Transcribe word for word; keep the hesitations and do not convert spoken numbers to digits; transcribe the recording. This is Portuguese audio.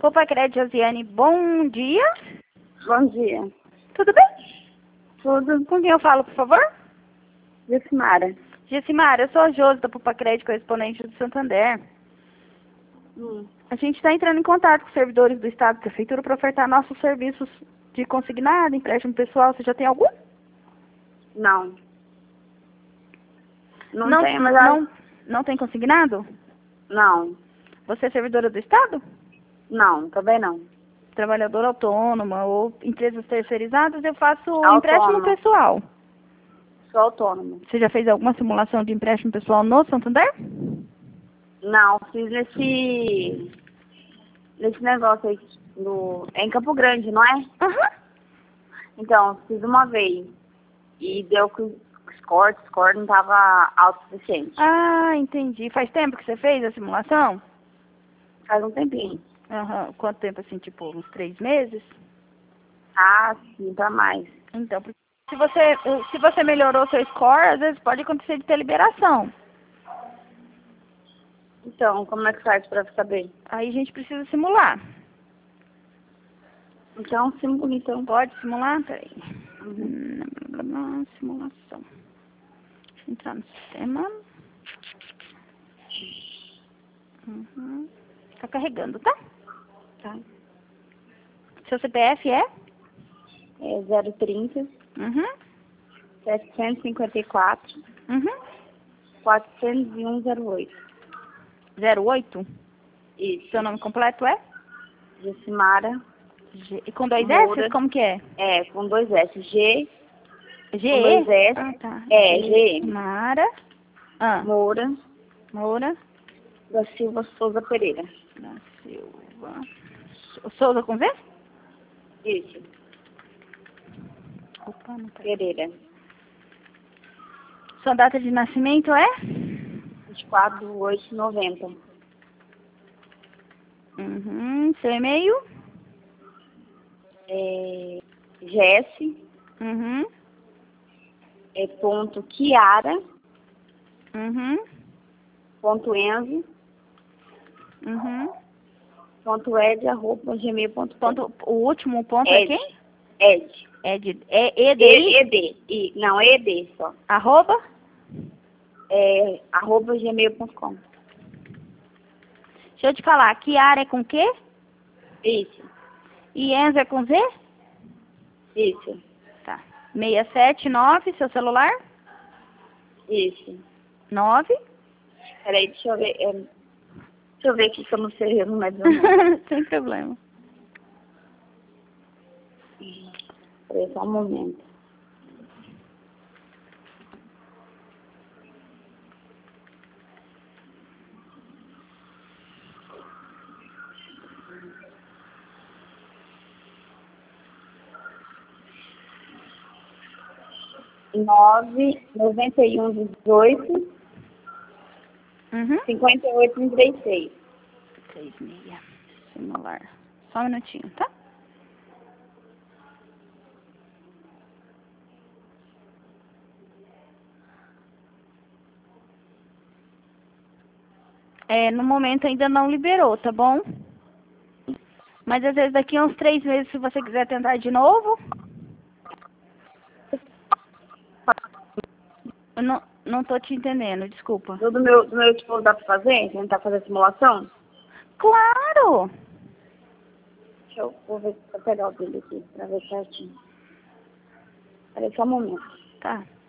Poupa Crédito, Josiane, bom dia. Bom dia. Tudo bem? Tudo. Com quem eu falo, por favor? Gessimara. Gessimara, eu sou a Josi da Poupa Crédito, correspondente do Santander. Hum. A gente está entrando em contato com os servidores do Estado da Prefeitura para ofertar nossos serviços de consignado, empréstimo pessoal. Você já tem algum? Não. Não, Não, tem, mas... não, não tem consignado? Não. Você é servidora do Estado? Não, também não. Trabalhadora autônoma ou empresas terceirizadas, eu faço Autônoma. empréstimo pessoal. Sou autônoma. Você já fez alguma simulação de empréstimo pessoal no Santander? Não, fiz nesse... Nesse negócio aí, no... é em Campo Grande, não é? Aham. Então, fiz uma vez. E deu que o score, o score não estava alto o suficiente. Ah, entendi. Faz tempo que você fez a simulação? Faz um tempinho. Aham. Quanto tempo, assim, tipo, uns três meses? Ah, sim, pra mais. Então, porque se você, se você melhorou seu score, às vezes pode acontecer de ter liberação. Então, como é que faz pra saber? Aí a gente precisa simular. Então, simula, então. Pode simular? Peraí. Uhum. Blá, blá, blá, simulação. Deixa eu entrar no sistema. Uhum. Tá carregando, tá? Tá. Seu C P F é? É zero trinta, Uhum. setecentos e cinquenta e quatro, Uhum. quatrocentos e um, zero oito. zero oito? Isso. Seu nome completo é? Gessimara. G... E com dois Moura. S? Como que é? É, com dois S. G, G com dois S. Ah, tá. É, G. Mara. Ah. Moura. Moura. Da Silva Souza Pereira. Da Silva. Souza com Z? Isso. Opa, não tá. Pereira. Sua data de nascimento é? vinte e quatro de oito de noventa. Uhum. Seu e-mail? É, Jesse. Uhum. É ponto Kiara. Uhum. Ponto Enzo. Uhum. Ponto Ed, arroba gmail ponto com. Ponto, o último ponto é Ed. quem? Ed. É de é E D E, I? ED. I, não, ED só. Arroba? É, arroba gmail ponto com. Deixa eu te falar, Kiara é com Q? Isso. E Enzo é com Z? Isso. Tá. seis sete nove, seu celular? Isso. nove? Peraí, deixa eu ver. É, deixa eu ver aqui que eu não sei o número do nome. Sem problema. Peraí, só um momento. Nove, noventa e um, dezoito, Uhum. cinquenta e oito, trinta e seis. Seis meia. Simular. Só um minutinho, tá? É, no momento ainda não liberou, tá bom? Mas às vezes daqui a uns três meses, se você quiser tentar de novo. Eu não, não tô te entendendo, desculpa. Do meu, do meu tipo, dá pra fazer? Tentar fazer a simulação? Claro! Deixa eu vou ver, vou pegar o dele aqui pra ver certinho. Peraí, só um momento. Tá.